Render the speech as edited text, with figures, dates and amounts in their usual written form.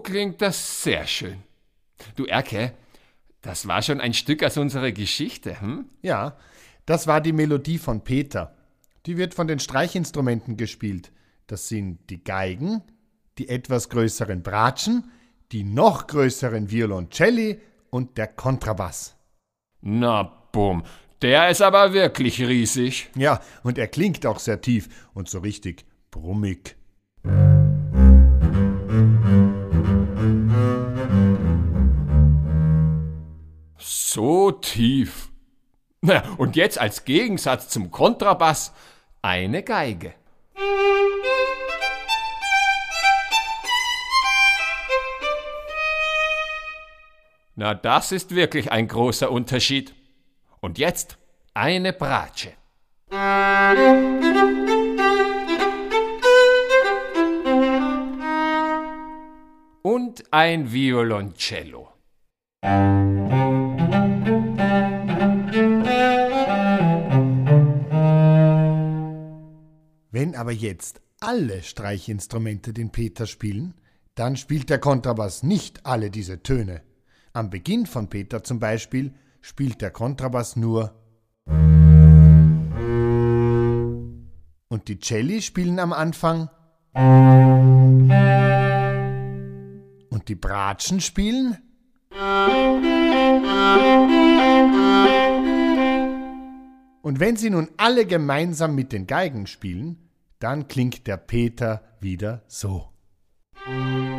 klingt das sehr schön. Du Erke, das war schon ein Stück aus unserer Geschichte, hm? Ja, das war die Melodie von Peter. Die wird von den Streichinstrumenten gespielt. Das sind die Geigen, die etwas größeren Bratschen, die noch größeren Violoncelli und der Kontrabass. Na bumm, der ist aber wirklich riesig. Ja, und er klingt auch sehr tief und so richtig brummig. So tief. Na, und jetzt als Gegensatz zum Kontrabass eine Geige. Na, das ist wirklich ein großer Unterschied. Und jetzt eine Bratsche. Und ein Violoncello. Wenn aber jetzt alle Streichinstrumente den Peter spielen, dann spielt der Kontrabass nicht alle diese Töne. Am Beginn von Peter zum Beispiel spielt der Kontrabass nur und die Celli spielen am Anfang und die Bratschen spielen und wenn sie nun alle gemeinsam mit den Geigen spielen, dann klingt der Peter wieder so.